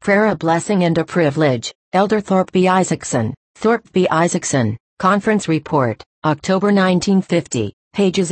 Prayer a blessing and a privilege. Elder Thorpe B. Isaacson. Thorpe B. Isaacson, Conference Report, October 1950, pages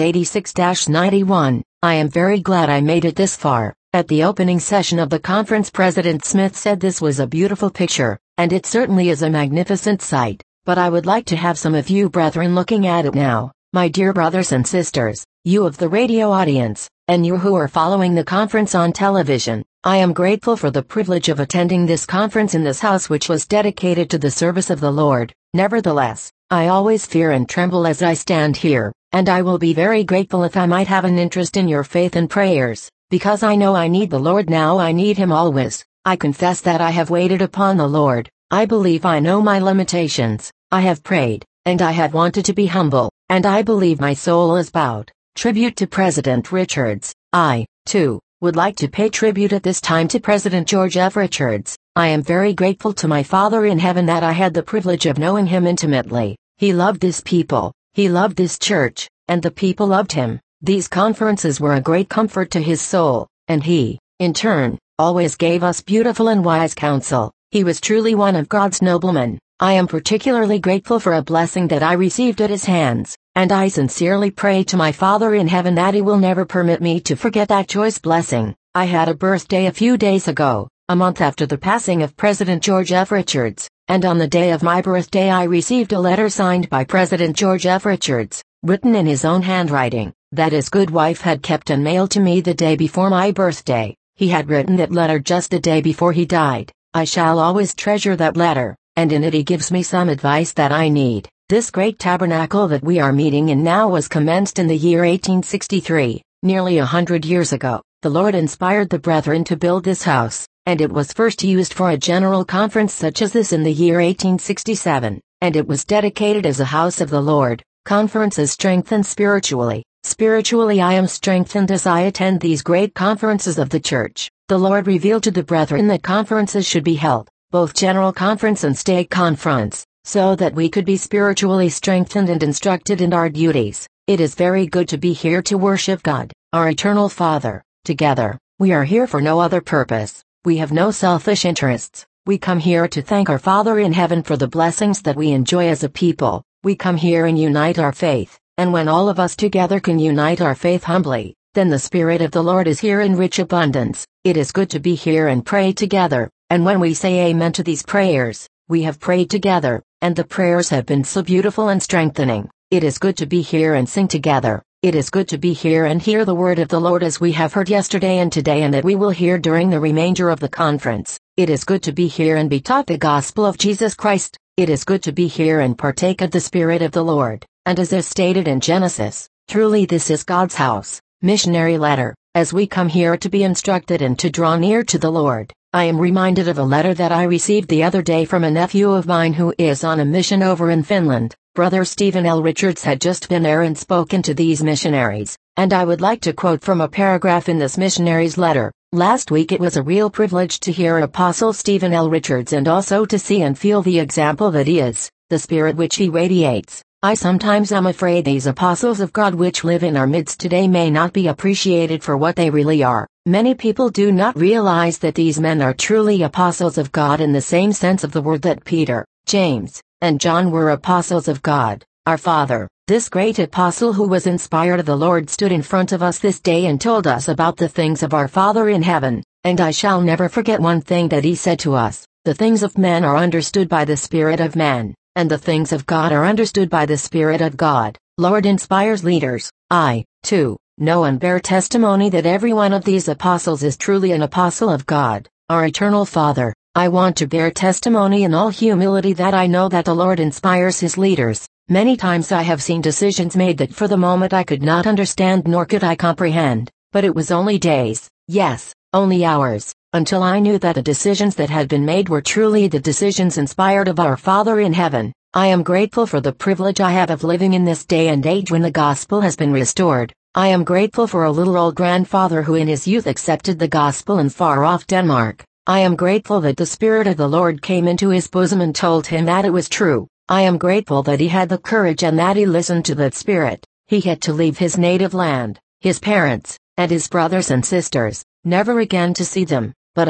86-91. I am very glad I made it this far. At the opening session of the conference, President Smith said this was a beautiful picture, and it certainly is a magnificent sight, but I would like to have some of you brethren looking at it now, my dear brothers and sisters, you of the radio audience, and you who are following the conference on television. I am grateful for the privilege of attending this conference in this house which was dedicated to the service of the Lord. Nevertheless, I always fear and tremble as I stand here, and I will be very grateful if I might have an interest in your faith and prayers, because I know I need the Lord now. I need Him always. I confess that I have waited upon the Lord. I believe I know my limitations. I have prayed, and I have wanted to be humble, and I believe my soul is bowed. Tribute to President Richards. I, too, would like to pay tribute at this time to President George F. Richards. I am very grateful to my Father in heaven that I had the privilege of knowing him intimately. He loved this people, he loved this church, and the people loved him. These conferences were a great comfort to his soul, and he, in turn, always gave us beautiful and wise counsel. He was truly one of God's noblemen. I am particularly grateful for a blessing that I received at his hands, and I sincerely pray to my Father in heaven that he will never permit me to forget that choice blessing. I had a birthday a few days ago, a month after the passing of President George F. Richards, and on the day of my birthday I received a letter signed by President George F. Richards, written in his own handwriting, that his good wife had kept and mailed to me the day before my birthday. He had written that letter just the day before he died. I shall always treasure that letter, and in it he gives me some advice that I need. This great tabernacle that we are meeting in now was commenced in the year 1863, nearly 100 years ago. The Lord inspired the brethren to build this house, and it was first used for a general conference such as this in the year 1867, and it was dedicated as a house of the Lord. Conferences strengthen spiritually. Spiritually I am strengthened as I attend these great conferences of the church. The Lord revealed to the brethren that conferences should be held, both general conference and stake conference, so that we could be spiritually strengthened and instructed in our duties. It is very good to be here to worship God, our eternal Father, together. We are here for no other purpose. We have no selfish interests. We come here to thank our Father in heaven for the blessings that we enjoy as a people. We come here and unite our faith, and when all of us together can unite our faith humbly, then the Spirit of the Lord is here in rich abundance. It is good to be here and pray together, and when we say amen to these prayers, we have prayed together, and the prayers have been so beautiful and strengthening. It is good to be here and sing together. It is good to be here and hear the word of the Lord as we have heard yesterday and today and that we will hear during the remainder of the conference. It is good to be here and be taught the gospel of Jesus Christ. It is good to be here and partake of the Spirit of the Lord, and as is stated in Genesis, truly this is God's house. Missionary letter. As we come here to be instructed and to draw near to the Lord, I am reminded of a letter that I received the other day from a nephew of mine who is on a mission over in Finland. Brother Stephen L. Richards had just been there and spoken to these missionaries, and I would like to quote from a paragraph in this missionary's letter. Last week it was a real privilege to hear Apostle Stephen L. Richards and also to see and feel the example that he is, the spirit which he radiates. I sometimes am afraid these apostles of God which live in our midst today may not be appreciated for what they really are. Many people do not realize that these men are truly apostles of God in the same sense of the word that Peter, James, and John were apostles of God, our Father. This great apostle who was inspired of the Lord stood in front of us this day and told us about the things of our Father in heaven, and I shall never forget one thing that he said to us. The things of men are understood by the Spirit of man, and the things of God are understood by the Spirit of God. Lord inspires leaders. I, too, know and bear testimony that every one of these apostles is truly an apostle of God, our eternal Father. I want to bear testimony in all humility that I know that the Lord inspires his leaders. Many times I have seen decisions made that for the moment I could not understand nor could I comprehend, but it was only days, yes, only hours, until I knew that the decisions that had been made were truly the decisions inspired of our Father in heaven. I am grateful for the privilege I have of living in this day and age when the gospel has been restored. I am grateful for a little old grandfather who in his youth accepted the gospel in far-off Denmark. I am grateful that the Spirit of the Lord came into his bosom and told him that it was true. I am grateful that he had the courage and that he listened to that Spirit. He had to leave his native land, his parents, and his brothers and sisters, never again to see them. But oh,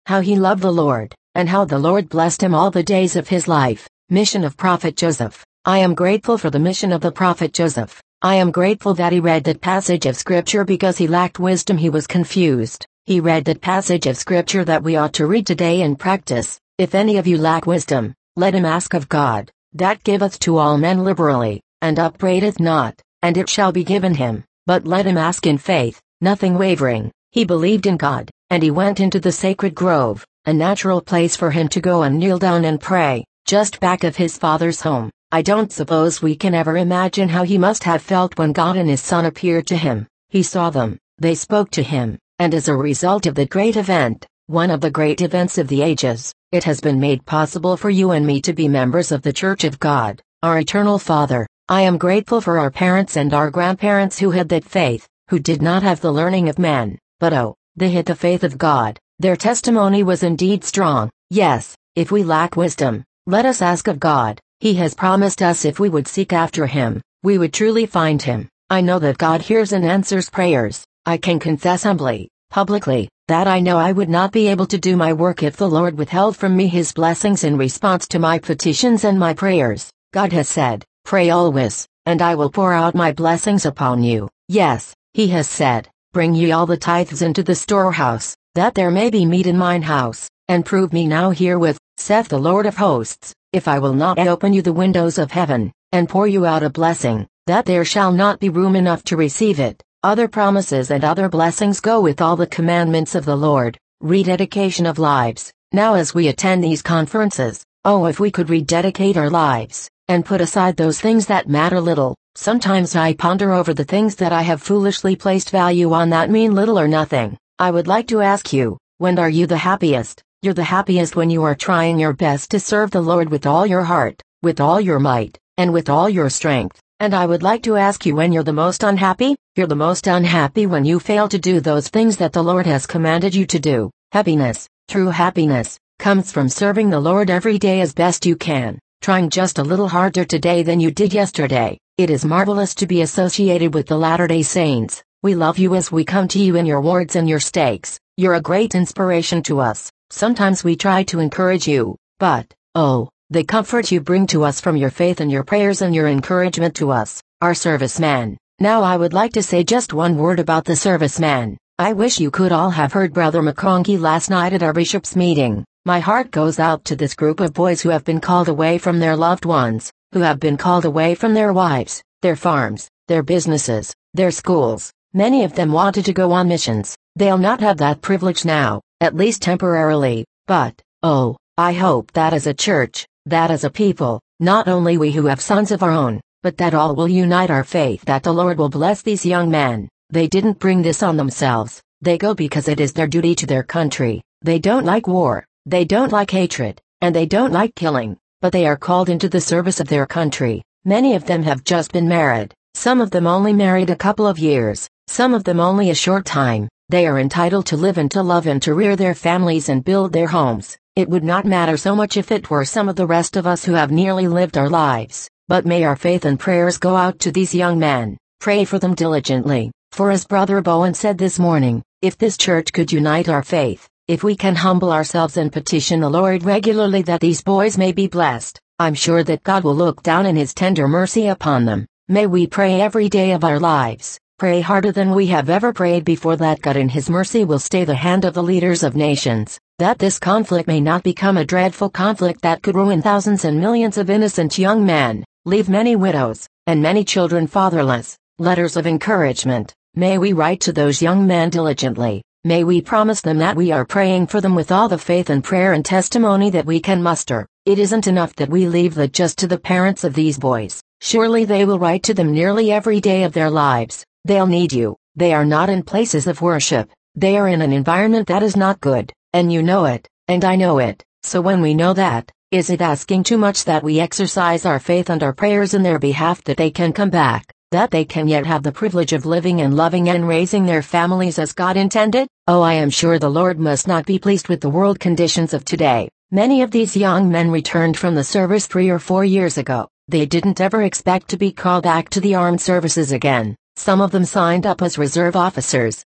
how he loved the Lord, and how the Lord blessed him all the days of his life. Mission of Prophet Joseph. I am grateful for the mission of the Prophet Joseph. I am grateful that he read that passage of scripture because he lacked wisdom. He was confused. He read that passage of scripture that we ought to read today and practice. If any of you lack wisdom, let him ask of God, that giveth to all men liberally, and upbraideth not, and it shall be given him. But let him ask in faith, nothing wavering. He believed in God, and he went into the sacred grove, a natural place for him to go and kneel down and pray, just back of his father's home. I don't suppose we can ever imagine how he must have felt when God and his son appeared to him. He saw them, they spoke to him, and as a result of that great event, one of the great events of the ages, it has been made possible for you and me to be members of the Church of God, our eternal Father. I am grateful for our parents and our grandparents who had that faith, who did not have the learning of man, but they had the faith of God. Their testimony was indeed strong. Yes, if we lack wisdom, let us ask of God. He has promised us if we would seek after him, we would truly find him. I know that God hears and answers prayers. I can confess humbly, publicly, that I know I would not be able to do my work if the Lord withheld from me his blessings in response to my petitions and my prayers. God has said, pray always, and I will pour out my blessings upon you. Yes, he has said, bring ye all the tithes into the storehouse, that there may be meat in mine house, and prove me now herewith, saith the Lord of hosts, if I will not open you the windows of heaven, and pour you out a blessing, that there shall not be room enough to receive it. Other promises and other blessings go with all the commandments of the Lord. Rededication of lives. Now as we attend these conferences, oh if we could rededicate our lives, and put aside those things that matter little. Sometimes I ponder over the things that I have foolishly placed value on that mean little or nothing. I would like to ask you, when are you the happiest? You're the happiest when you are trying your best to serve the Lord with all your heart, with all your might, and with all your strength. And I would like to ask you when you're the most unhappy? You're the most unhappy when you fail to do those things that the Lord has commanded you to do. Happiness, true happiness, comes from serving the Lord every day as best you can, trying just a little harder today than you did yesterday. It is marvelous to be associated with the Latter-day Saints. We love you as we come to you in your wards and your stakes. You're a great inspiration to us. Sometimes we try to encourage you, but, the comfort you bring to us from your faith and your prayers and your encouragement to us, our serviceman. Now I would like to say just one word about the serviceman. I wish you could all have heard Brother McConkie last night at our bishop's meeting. My heart goes out to this group of boys who have been called away from their loved ones, who have been called away from their wives, their farms, their businesses, their schools. Many of them wanted to go on missions. They'll not have that privilege now, at least temporarily, but, I hope that as a church, that as a people, not only we who have sons of our own, but that all will unite our faith that the Lord will bless these young men. They didn't bring this on themselves. They go because it is their duty to their country. They don't like war, they don't like hatred, and they don't like killing, but they are called into the service of their country. Many of them have just been married, some of them only married a couple of years, some of them only a short time. They are entitled to live and to love and to rear their families and build their homes. It would not matter so much if it were some of the rest of us who have nearly lived our lives, but may our faith and prayers go out to these young men. Pray for them diligently, for as Brother Bowen said this morning, if this church could unite our faith, if we can humble ourselves and petition the Lord regularly that these boys may be blessed, I'm sure that God will look down in his tender mercy upon them. May we pray every day of our lives. Pray harder than we have ever prayed before that God in his mercy will stay the hand of the leaders of nations, that this conflict may not become a dreadful conflict that could ruin thousands and millions of innocent young men, leave many widows, and many children fatherless. Letters of encouragement. May we write to those young men diligently. May we promise them that we are praying for them with all the faith and prayer and testimony that we can muster. It isn't enough that we leave that just to the parents of these boys. Surely they will write to them nearly every day of their lives. They'll need you. They are not in places of worship. They are in an environment that is not good, and you know it, and I know it. So when we know that, is it asking too much that we exercise our faith and our prayers in their behalf that they can come back, that they can yet have the privilege of living and loving and raising their families as God intended? Oh, I am sure the Lord must not be pleased with the world conditions of today. Many of these young men returned from the service 3 or 4 years ago. They didn't ever expect to be called back to the armed services again. Some of them signed up as reserve officers,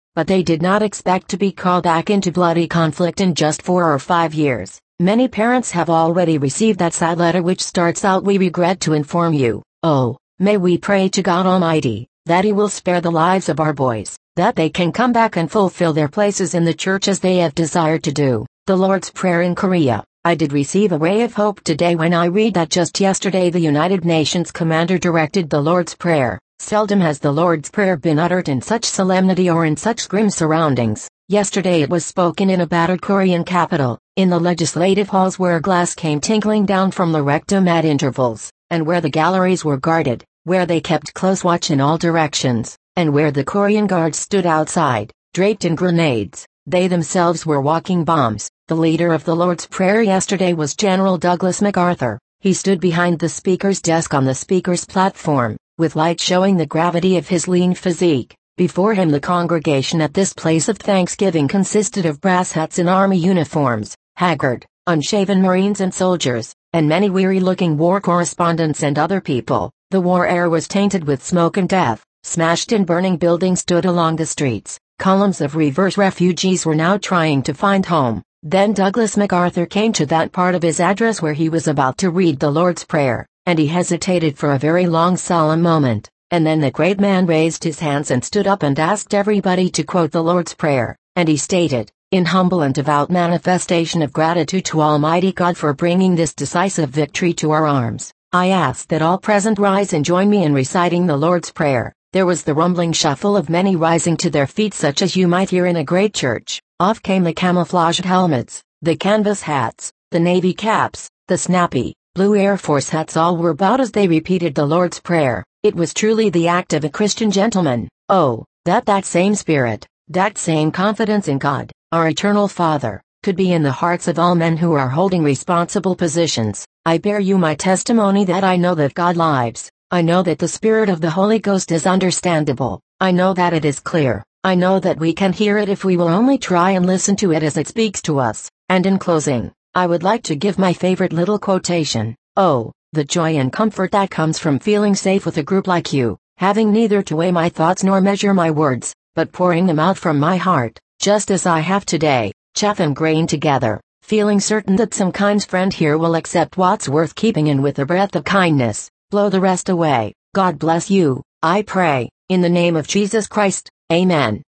but they did not expect to be called back into bloody conflict in just 4 or 5 years. Many parents have already received that sad letter which starts out, "We regret to inform you." Oh, may we pray to God Almighty, that He will spare the lives of our boys, that they can come back and fulfill their places in the church as they have desired to do. The Lord's Prayer in Korea. I did receive a ray of hope today when I read that just yesterday the United Nations commander directed the Lord's Prayer. Seldom has the Lord's Prayer been uttered in such solemnity or in such grim surroundings. Yesterday it was spoken in a battered Korean capital, in the legislative halls where glass came tinkling down from the rectum at intervals, and where the galleries were guarded, where they kept close watch in all directions, and where the Korean guards stood outside, draped in grenades. They themselves were walking bombs. The leader of the Lord's Prayer yesterday was General Douglas MacArthur. He stood behind the speaker's desk on the speaker's platform, with light showing the gravity of his lean physique. Before him the congregation at this place of thanksgiving consisted of brass hats in army uniforms, haggard, unshaven Marines and soldiers, and many weary-looking war correspondents and other people. The war air was tainted with smoke and death. Smashed and burning buildings stood along the streets. Columns of reverse refugees were now trying to find home. Then Douglas MacArthur came to that part of his address where he was about to read the Lord's Prayer, and he hesitated for a very long solemn moment, and then the great man raised his hands and stood up and asked everybody to quote the Lord's Prayer, and he stated, in humble and devout manifestation of gratitude to Almighty God for bringing this decisive victory to our arms, I ask that all present rise and join me in reciting the Lord's Prayer. There was the rumbling shuffle of many rising to their feet such as you might hear in a great church. Off came the camouflaged helmets, the canvas hats, the navy caps, the snappy, blue Air Force hats. All were bowed as they repeated the Lord's Prayer. It was truly the act of a Christian gentleman. Oh, that same spirit, that same confidence in God, our eternal Father, could be in the hearts of all men who are holding responsible positions. I bear you my testimony that I know that God lives. I know that the Spirit of the Holy Ghost is understandable. I know that it is clear. I know that we can hear it if we will only try and listen to it as it speaks to us. And in closing, I would like to give my favorite little quotation. Oh, the joy and comfort that comes from feeling safe with a group like you, having neither to weigh my thoughts nor measure my words, but pouring them out from my heart, just as I have today, Chatham grain together, feeling certain that some kind friend here will accept what's worth keeping and with a breath of kindness, blow the rest away. God bless you, I pray, in the name of Jesus Christ, Amen.